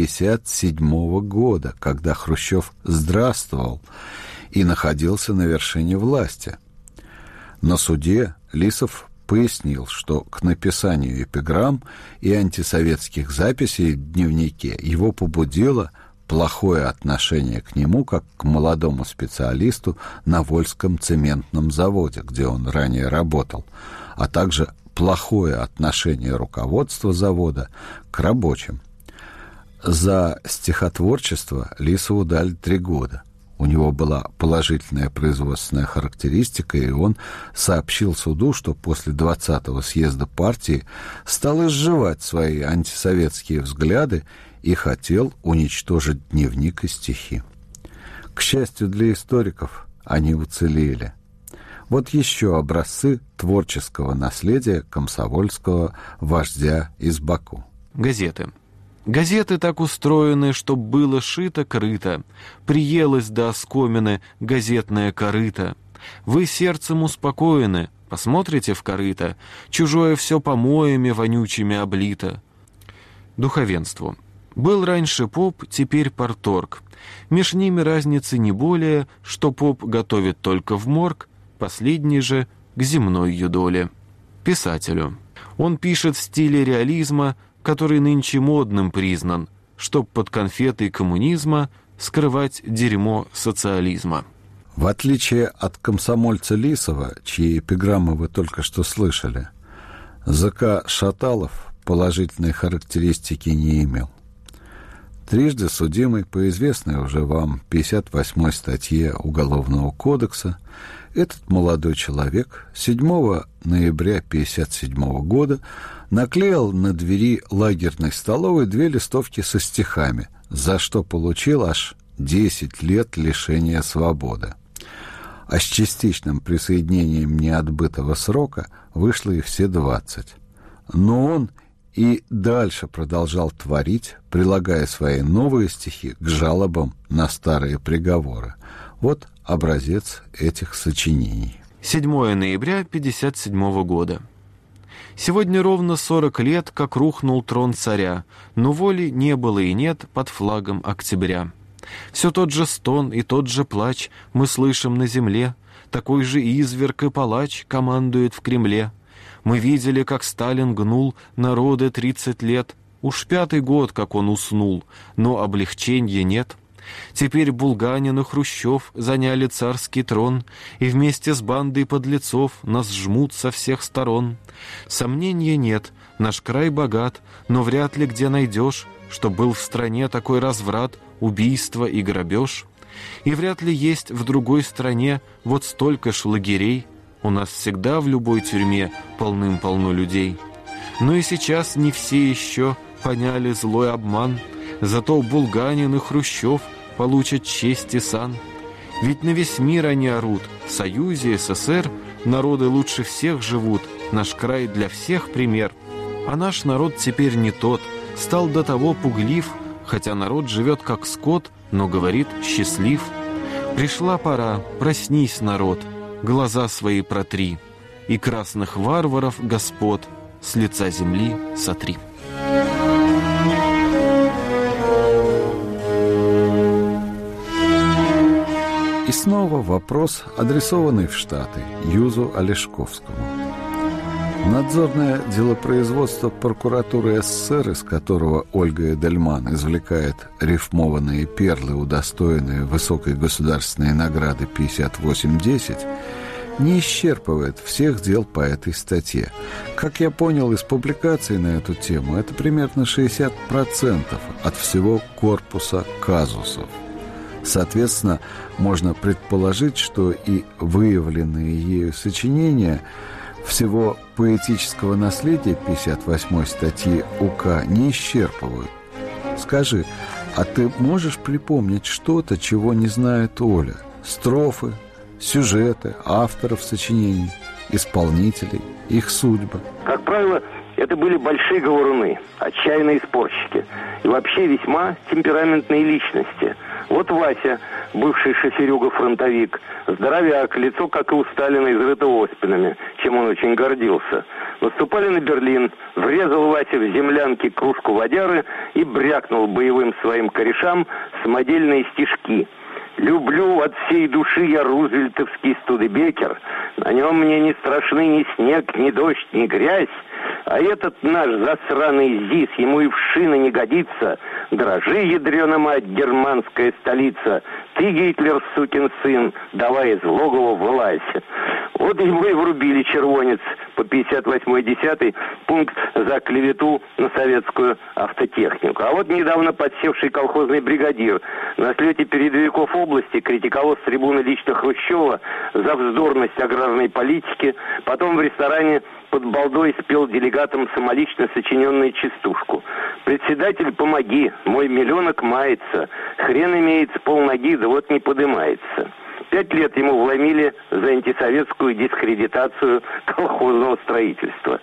Speaker 3: 1957 года, когда Хрущев здравствовал и находился на вершине власти. На суде Лисов пояснил, что к написанию эпиграмм и антисоветских записей в дневнике его побудило плохое отношение к нему, как к молодому специалисту на Вольском цементном заводе, где он ранее работал, а также плохое отношение руководства завода к рабочим. За стихотворчество Лисову дали 3 года. У него была положительная производственная характеристика, и он сообщил суду, что после 20-го съезда партии стал изживать свои антисоветские взгляды и хотел уничтожить дневник и стихи. К счастью для историков, они уцелели. Вот еще образцы творческого наследия комсомольского вождя из Баку.
Speaker 5: Газеты. Газеты так устроены, чтоб было шито-крыто, приелось до оскомины газетная корыто. Вы сердцем успокоены, посмотрите в корыто, чужое все помоями вонючими облито. Духовенству. Был раньше поп, теперь парторг. Меж ними разницы не более, что поп готовит только в морг, последний же к земной юдоле. Писателю. Он пишет в стиле реализма, который нынче модным признан, чтоб под конфетой коммунизма скрывать дерьмо социализма.
Speaker 3: В отличие от комсомольца Лисова, чьи эпиграммы вы только что слышали, ЗК Шаталов положительной характеристики не имел. Трижды судимый по известной уже вам 58-й статье Уголовного кодекса, этот молодой человек 7 ноября 1957 года наклеил на двери лагерной столовой 2 листовки со стихами, за что получил аж 10 лет лишения свободы. А с частичным присоединением неотбытого срока вышло и все 20. Но он и дальше продолжал творить, прилагая свои новые стихи к жалобам на старые приговоры. Вот образец этих сочинений.
Speaker 5: 7 ноября 1957 года. Сегодня ровно 40 лет, как рухнул трон царя, но воли не было и нет под флагом октября. Все тот же стон и тот же плач мы слышим на земле, такой же изверг и палач командует в Кремле. Мы видели, как Сталин гнул народы 30 лет, уж 5-й год, как он уснул, но облегчения нет. Теперь Булганин и Хрущев заняли царский трон, и вместе с бандой подлецов нас жмут со всех сторон. Сомнения нет, наш край богат, но вряд ли где найдешь, что был в стране такой разврат, убийство и грабеж. И вряд ли есть в другой стране вот столько ж лагерей. У нас всегда в любой тюрьме полным-полно людей. Но и сейчас не все еще поняли злой обман, зато Булганин и Хрущев получат честь и сан. Ведь на весь мир они орут, в Союзе, СССР народы лучше всех живут, наш край для всех пример. А наш народ теперь не тот, стал до того пуглив, хотя народ живет как скот, но говорит счастлив. Пришла пора, проснись, народ, глаза свои протри, и красных варваров господ с лица земли сотри.
Speaker 3: И снова вопрос, адресованный в Штаты Юзу Олешковскому. Надзорное делопроизводство прокуратуры СССР, из которого Ольга Эдельман извлекает рифмованные перлы, удостоенные высокой государственной награды 5810, не исчерпывает всех дел по этой статье. Как я понял из публикаций на эту тему, это примерно 60% от всего корпуса казусов. Соответственно, можно предположить, что и выявленные ею сочинения всего поэтического наследия 58-й статьи УК не исчерпывают. Скажи, а ты можешь припомнить что-то, чего не знает Оля? Строфы, сюжеты, авторов сочинений, исполнителей, их судьбы?
Speaker 6: Как правило, это были большие говоруны, отчаянные спорщики и вообще весьма темпераментные личности. Вот Вася, бывший шоферюга-фронтовик, здоровяк, лицо, как и у Сталина, изрыто оспинами, чем он очень гордился. Наступали на Берлин, врезал Вася в землянке кружку водяры и брякнул боевым своим корешам самодельные стишки. «Люблю от всей души я рузвельтовский Студебекер, на нем мне не страшны ни снег, ни дождь, ни грязь, а этот наш засраный ЗИС ему и в шины не годится. Дрожи, ядрена мать, германская столица, ты, Гитлер, сукин сын, давай из логова вылазь». Вот его и врубили червонец по 58-10 пункт за клевету на советскую автотехнику. А вот недавно подсевший колхозный бригадир на слете передовиков области критиковал с трибуны лично Хрущева за вздорность аграрной политики, потом в ресторане под балдой спел делегатам самолично сочиненную частушку. «Председатель, помоги, мой миллионок мается, хрен имеет с полноги, да вот не подымается». 5 лет ему вломили за антисоветскую дискредитацию колхозного строительства.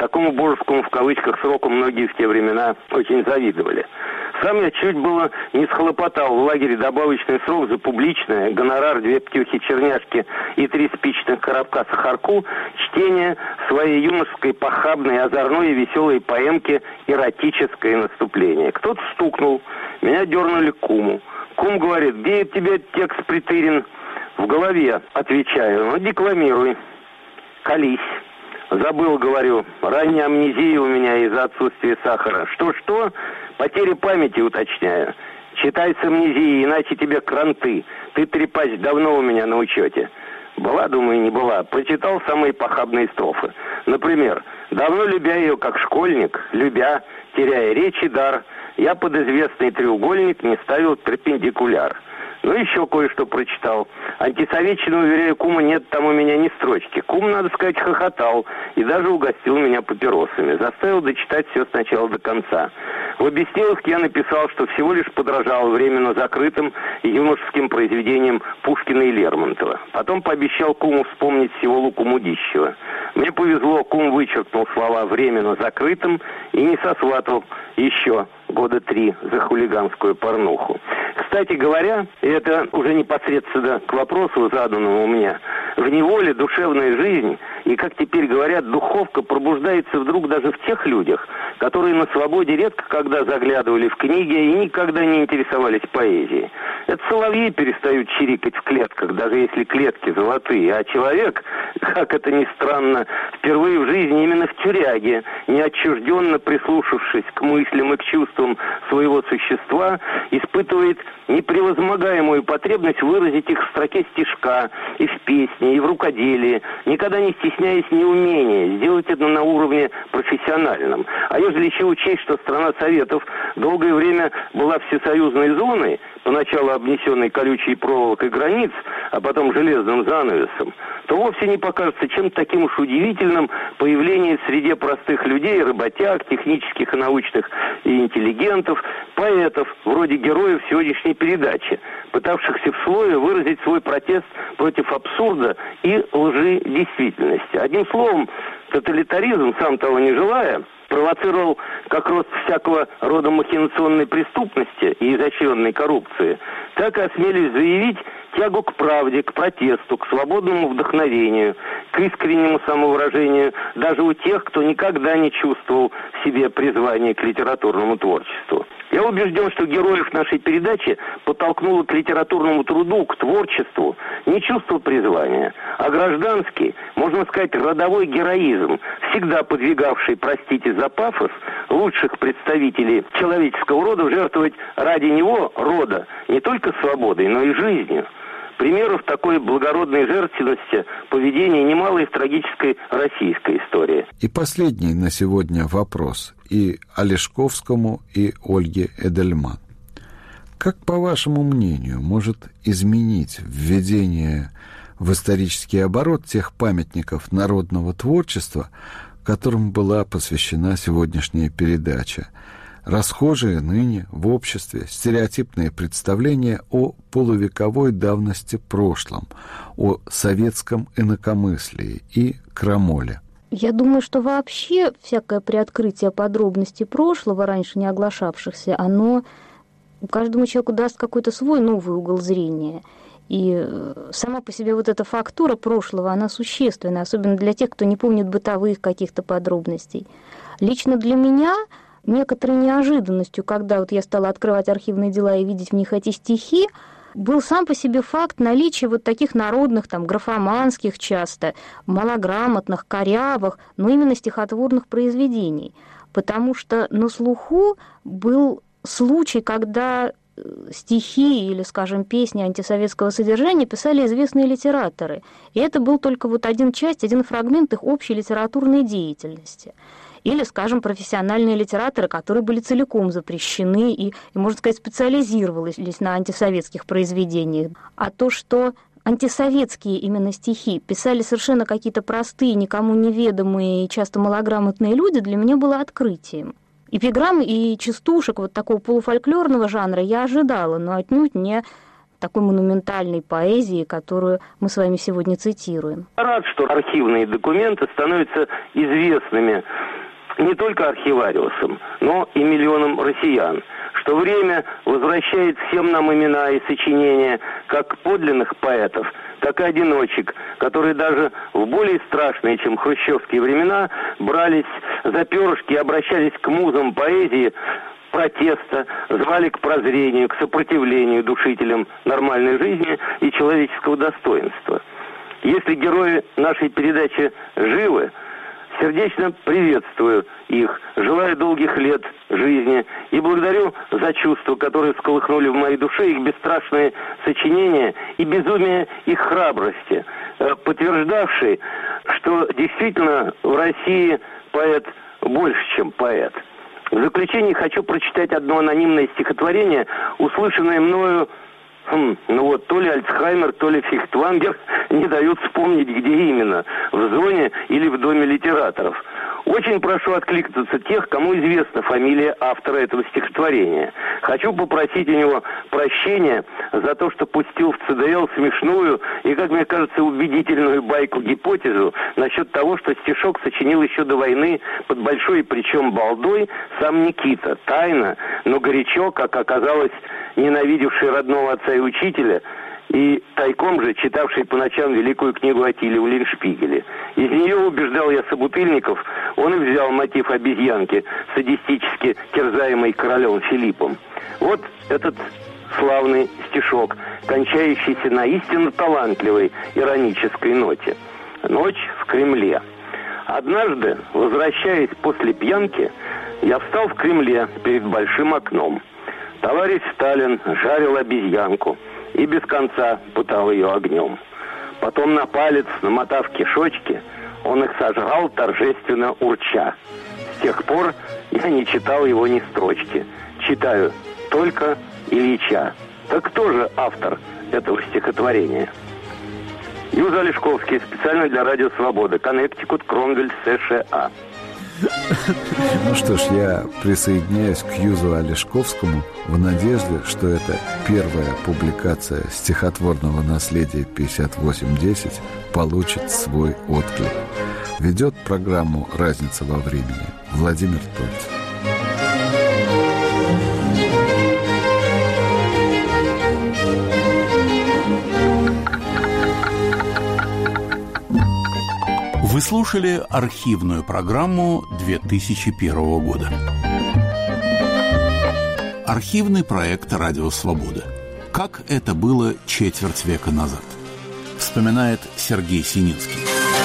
Speaker 6: Такому божескому в кавычках сроку многие в те времена очень завидовали. Сам я чуть было не схлопотал в лагере добавочный срок за публичное, гонорар, 2 птюхи-черняшки и 3 спичных коробка сахарку, чтение своей юношеской, похабной, озорной и веселой поэмки «Эротическое наступление». Кто-то стукнул, меня дернули к куму. Кум говорит: где тебе текст притырен? В голове, отвечаю. Ну, декламируй. Колись. Забыл, говорю. Ранняя амнезия у меня из-за отсутствия сахара. Что? Потеря памяти, уточняю. Читай с амнезией, иначе тебе кранты. Ты, трепач, давно у меня на учете. Была, думаю, не была. Прочитал самые похабные строфы. Например: давно любя ее как школьник, любя, теряя речь и дар, я под известный треугольник не ставил перпендикуляр. Ну, еще кое-что прочитал. Антисоветчину, уверяю, кума, нет там у меня ни строчки. Кум, надо сказать, хохотал и даже угостил меня папиросами. Заставил дочитать все сначала до конца. В объясниловке я написал, что всего лишь подражал временно закрытым юношеским произведениям Пушкина и Лермонтова. Потом пообещал куму вспомнить всего Луку Мудищева. Мне повезло, кум вычеркнул слова «временно закрытым» и не сосватал еще года 3 за хулиганскую порнуху. Кстати говоря, и это уже непосредственно к вопросу, заданному мне, в неволе душевная жизнь и, как теперь говорят, духовка пробуждается вдруг даже в тех людях, которые на свободе редко когда заглядывали в книги и никогда не интересовались поэзией. Это соловьи перестают чирикать в клетках, даже если клетки золотые, а человек, как это ни странно, впервые в жизни именно в тюряге, неотчужденно прислушавшись к мыслям и к чувствам своего существа, испытывает непревозмогаемую потребность выразить их в строке стишка, и в песне, и в рукоделии, никогда не стесняясь неумения сделать это на уровне профессиональном. А ежели еще учесть, что страна Советов долгое время была всесоюзной зоной, поначалу обнесенной колючей проволокой границ, а потом железным занавесом, то вовсе не покажется чем-то таким уж удивительным появление в среде простых людей, работяг, технических и научных и интеллигентов, поэтов, вроде героев сегодняшней передачи, пытавшихся в слове выразить свой протест против абсурда и лжи действительности. Одним словом, тоталитаризм, сам того не желая, провоцировал как рост всякого рода махинационной преступности и изощренной коррупции, так и осмелись заявить тягу к правде, к протесту, к свободному вдохновению, к искреннему самовыражению даже у тех, кто никогда не чувствовал в себе призвания к литературному творчеству. Я убежден, что героев нашей передачи подтолкнуло к литературному труду, к творчеству не чувство призвания, а гражданский, можно сказать, родовой героизм, всегда подвигавший, простите за пафос, лучших представителей человеческого рода жертвовать ради него, рода, не только свободой, но и жизнью. Примеров такой благородной жертвенности поведения немало и в трагической российской истории.
Speaker 3: И последний на сегодня вопрос и Олешковскому, и Ольге Эдельман. Как, по вашему мнению, может изменить введение в исторический оборот тех памятников народного творчества, которым была посвящена сегодняшняя передача, расхожие ныне в обществе стереотипные представления о полувековой давности прошлом, о советском инакомыслии и крамоле?
Speaker 4: Я думаю, что вообще всякое приоткрытие подробностей прошлого, раньше не оглашавшихся, оно каждому человеку даст какой-то свой новый угол зрения. И сама по себе вот эта фактура прошлого, она существенна, особенно для тех, кто не помнит бытовых каких-то подробностей. Лично для меня некоторой неожиданностью, когда вот я стала открывать архивные дела и видеть в них эти стихи, был сам по себе факт наличия вот таких народных, там, графоманских часто, малограмотных, корявых, но именно стихотворных произведений. Потому что на слуху был случай, когда стихи или, скажем, песни антисоветского содержания писали известные литераторы. И это был только вот один фрагмент их общей литературной деятельности. Или, скажем, профессиональные литераторы, которые были целиком запрещены и, можно сказать, специализировались на антисоветских произведениях. А то, что антисоветские именно стихи писали совершенно какие-то простые, никому неведомые и часто малограмотные люди, для меня было открытием. Эпиграмм и частушек вот такого полуфольклорного жанра я ожидала, но отнюдь не такой монументальной поэзии, которую мы с вами сегодня цитируем.
Speaker 6: Рад, что архивные документы становятся известными не только архивариусам, но и миллионам россиян, что время возвращает всем нам имена и сочинения как подлинных поэтов, так и одиночек, которые даже в более страшные, чем хрущевские времена, брались за перышки и обращались к музам поэзии протеста, звали к прозрению, к сопротивлению душителям нормальной жизни и человеческого достоинства. Если герои нашей передачи живы, сердечно приветствую их, желаю долгих лет жизни и благодарю за чувства, которые всколыхнули в моей душе их бесстрашные сочинения и безумие их храбрости, подтверждавшие, что действительно в России поэт больше, чем поэт. В заключение хочу прочитать одно анонимное стихотворение, услышанное мною, то ли Альцхаймер, то ли Фихтвангер не дают вспомнить, где именно, в зоне или в доме литераторов. Очень прошу откликнуться тех, кому известна фамилия автора этого стихотворения. Хочу попросить у него прощения за то, что пустил в ЦДЛ смешную и, как мне кажется, убедительную байку-гипотезу насчет того, что стишок сочинил еще до войны под большой и причем балдой сам Никита, тайно, но горячо, как оказалось, ненавидевший родного отца и учителя, и тайком же читавший по ночам великую книгу о Тиле Уллиншпигеле. Из нее, убеждал я собутыльников, он и взял мотив обезьянки, садистически терзаемой королем Филиппом. Вот этот славный стишок, кончающийся на истинно талантливой иронической ноте. Ночь в Кремле. Однажды, возвращаясь после пьянки, я встал в Кремле перед большим окном. Товарищ Сталин жарил обезьянку и без конца пытал ее огнем. Потом на палец, намотав кишочки, он их сожрал, торжественно урча. С тех пор я не читал его ни строчки. Читаю только Ильича. Так кто же автор этого стихотворения? Юза Олешковский, специально для Радио Свобода, Коннектикут, Кромвель, США.
Speaker 3: Ну что ж, я присоединяюсь к Юзу Олешковскому в надежде, что это первая публикация стихотворного наследия 5810 получит свой отклик. Ведет программу «Разница во времени» Владимир Тольцев.
Speaker 1: Вы слушали архивную программу 2001 года. Архивный проект «Радио Свобода». Как это было четверть века назад? Вспоминает Сергей Сининский.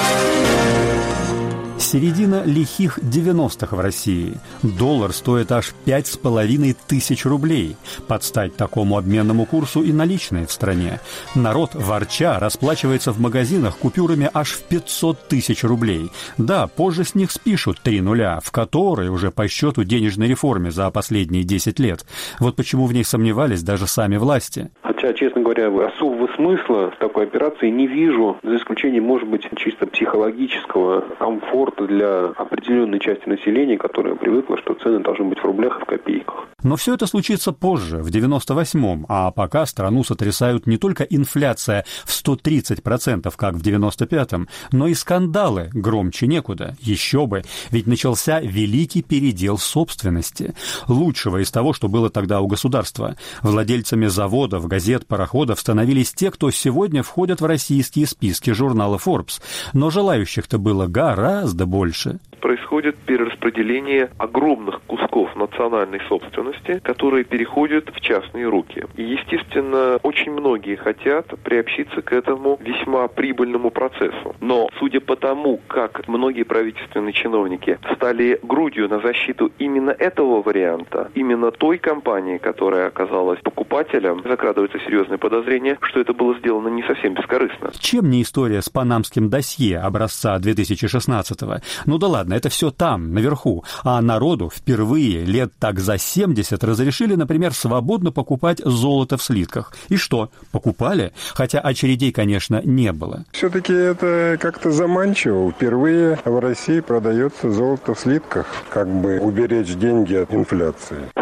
Speaker 9: Середина лихих 90-х в России. Доллар стоит аж 5500 рублей. Под стать такому обменному курсу и наличные в стране. Народ, ворча, расплачивается в магазинах купюрами аж в 500 тысяч рублей. Да, позже с них спишут 3 нуля, в которые уже по счету денежной реформе за последние 10 лет. Вот почему в ней сомневались даже сами власти.
Speaker 10: Хотя, честно говоря, особого смысла в такой операции не вижу, за исключением, может быть, чисто психологического комфорта для определенной части населения, которая привыкла, что цены должны быть в рублях и в копейках.
Speaker 9: Но все это случится позже, в 98-м, а пока страну сотрясают не только инфляция в 130%, как в 95-м, но и скандалы громче некуда. Еще бы, ведь начался великий передел собственности. Лучшего из того, что было тогда у государства. Владельцами заводов, газет, пароходов становились те, кто сегодня входят в российские списки журнала Forbes. Но желающих-то было гораздо больше.
Speaker 11: Происходит перераспределение огромных кусков национальной собственности, которые переходят в частные руки. И, естественно, очень многие хотят приобщиться к этому весьма прибыльному процессу. Но, судя по тому, как многие правительственные чиновники стали грудью на защиту именно этого варианта, именно той компании, которая оказалась покупателем, закрадывается серьезное подозрение, что это было сделано не совсем бескорыстно.
Speaker 9: Чем не история с панамским досье образца 2016-го? Ну да ладно, это все там, наверху. А народу впервые лет так за 70 разрешили, например, свободно покупать золото в слитках. И что? Покупали? Хотя очередей, конечно, не было.
Speaker 12: Все-таки это как-то заманчиво. Впервые в России продается золото в слитках, как бы уберечь деньги от инфляции.
Speaker 11: Самым популярным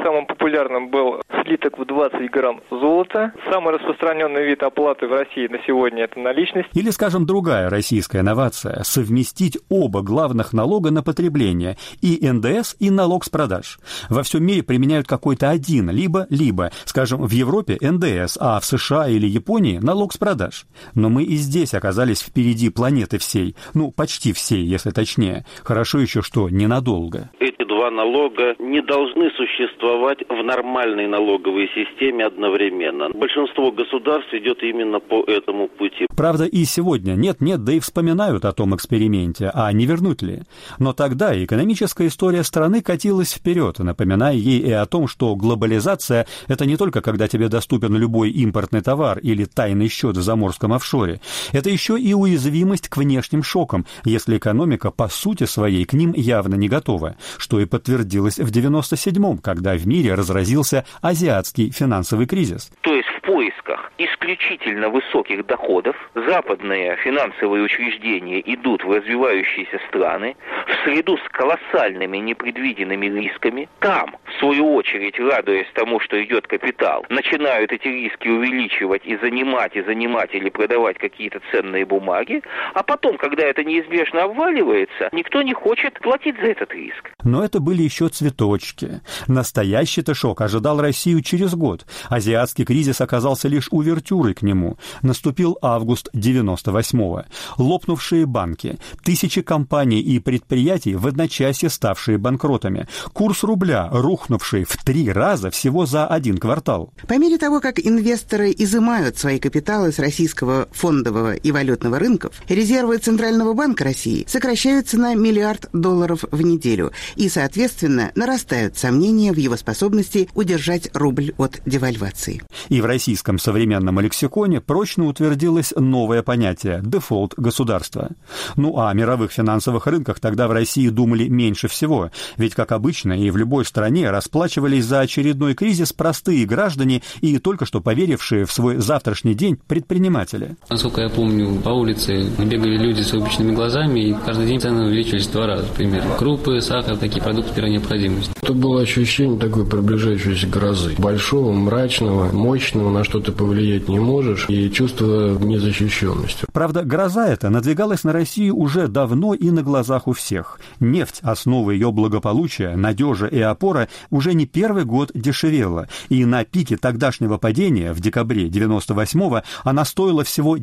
Speaker 13: популярным был слиток в 20 грамм золота. Самый распространенный вид оплаты в России на сегодня – это наличность.
Speaker 9: Или, скажем, другая российская инновация – совместить оба главных налога на потребление – и НДС, и налог с продаж. Во всем мире применяют какой-то один, либо. Скажем, в Европе НДС, а в США или Японии налог с продаж. Но мы и здесь оказались впереди планеты всей. Ну, почти всей, если точнее. Хорошо еще, что ненадолго.
Speaker 14: Эти два налога не должны существовать в нормальной налоговой системе одновременно. Большинство государств идет именно по этому пути.
Speaker 9: Правда, и сегодня нет-нет, да и вспоминают о том эксперименте, а не вернуть ли. Но тогда экономическая история страны катилась вперед, напоминая ей и о том, что глобализация – это не только когда тебе доступен любой импортный товар или тайный счет в заморском офшоре. Это еще и уязвимость к внешним шокам, если экономика по сути своей к ним явно не готова, что и подтвердилось в 1997-м, когда в мире разразился азиатский финансовый кризис.
Speaker 15: То есть в поисках исключительно высоких доходов западные финансовые учреждения идут в развивающиеся страны, в среду с колоссальными непредвиденными рисками. Там, в свою очередь, радуясь тому, что идет капитал, начинают эти риски увеличивать и занимать или продавать какие-то ценные бумаги, а потом, когда это неизбежно обваливается, никто не хочет платить за этот риск.
Speaker 9: Но это были еще цветочки. Настоящий-то шок ожидал Россию через год. Азиатский кризис оказался лишь увертюрой к нему. Наступил август 98-го. Лопнувшие банки, тысячи компаний и предприятий, в одночасье ставшие банкротами, курс рубля, рухнувший в 3 раза всего за 1 квартал.
Speaker 16: По мере того, как инвесторы изымают свои капиталы с российского фондового и валютного рынков, резервы Центрального банка России сокращаются на $1 миллиард в неделю, и, соответственно, нарастают сомнения в его способности удержать рубль от девальвации.
Speaker 9: И в российском современном лексиконе прочно утвердилось новое понятие – дефолт государства. Ну а о мировых финансовых рынках тогда в России думали меньше всего, ведь, как обычно, и в любой стране расплачивались за очередной кризис простые граждане и только что поверившие в свой завтрашний день предприниматели.
Speaker 17: Насколько я помню, по улице бегали люди с выпученными глазами, и каждый день цены увеличивались в 2 раза примерно. Крупы, сахар, такие продукты первой необходимости.
Speaker 18: Это было ощущение такой приближающейся грозы. Большого, мрачного, мощного, на что ты повлиять не можешь, и чувство незащищенности.
Speaker 9: Правда, гроза эта надвигалась на Россию уже давно и на глазах у всех. Нефть, основа ее благополучия, надежа и опора, уже не первый год дешевела, и на пике тогдашнего падения в декабре 98-го она стоила всего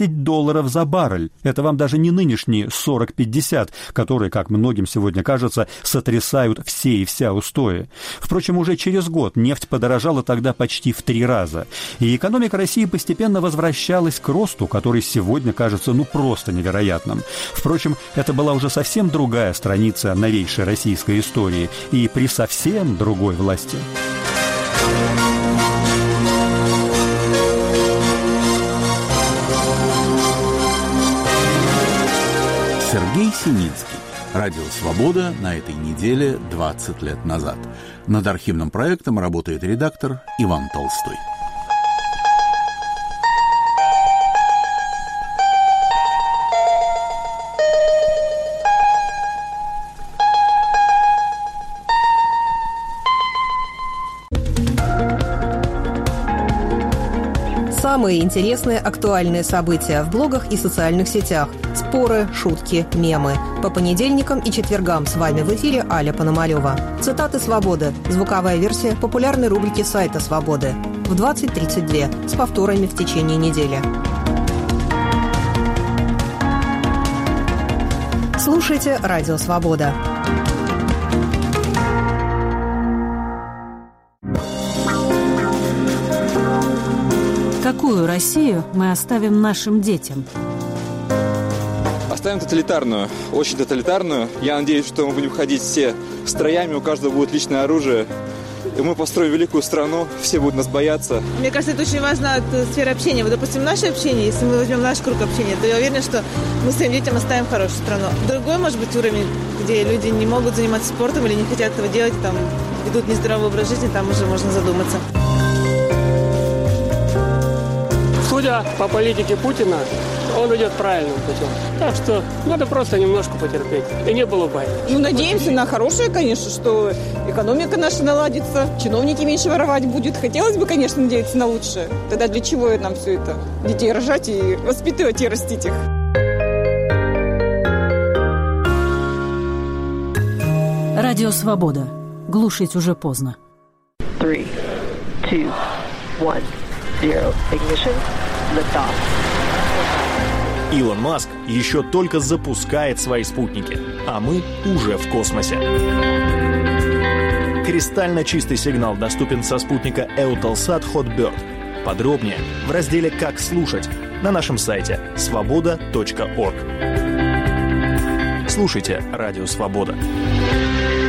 Speaker 9: $10 за баррель. Это вам даже не нынешние 40-50, которые, как многим сегодня кажется, сотрясают все и вся устои. Впрочем, уже через год нефть подорожала тогда почти в 3 раза, и экономика России постепенно возвращалась к росту, который сегодня кажется просто невероятным. Впрочем, это была уже совсем другая страница новейшей российской истории и при совсем другой власти.
Speaker 1: Сергей Синицкий. Радио «Свобода» на этой неделе 20 лет назад. Над архивным проектом работает редактор Иван Толстой.
Speaker 19: Самые интересные актуальные события в блогах и социальных сетях. Споры, шутки, мемы. По понедельникам и четвергам с вами в эфире Аля Пономарёва. Цитаты «Свободы». Звуковая версия популярной рубрики сайта «Свободы». В 20:32 с повторами в течение недели. Слушайте «Радио Свобода».
Speaker 20: Какую Россию мы оставим нашим детям?
Speaker 21: Оставим тоталитарную, очень тоталитарную. Я надеюсь, что мы будем ходить все строями, у каждого будет личное оружие. И мы построим великую страну, все будут нас бояться.
Speaker 22: Мне кажется, это очень важно от сферы общения. Вот, допустим, наше общение, если мы возьмем наш круг общения, то я уверена, что мы своим детям оставим хорошую страну. Другой, может быть, уровень, где люди не могут заниматься спортом или не хотят этого делать, там ведут нездоровый образ жизни, там уже можно задуматься.
Speaker 21: В
Speaker 2: судя по политике Путина, он идет правильным путем. Так что надо просто немножко потерпеть. И не было бы.
Speaker 7: Ну, надеемся на хорошее, конечно, что экономика наша наладится, чиновники меньше воровать будут. Хотелось бы, конечно, надеяться на лучшее. Тогда для чего нам все это? Детей рожать и воспитывать и растить их.
Speaker 20: Радио «Свобода». Глушить уже поздно.
Speaker 23: 3, 2, 1, 0. Ignition. Liftoff.
Speaker 24: Илон Маск еще только запускает свои спутники, а мы уже в космосе. Кристально чистый сигнал доступен со спутника Eutelsat Hotbird. Подробнее в разделе «Как слушать» на нашем сайте svoboda.org. Слушайте «Радио Свобода».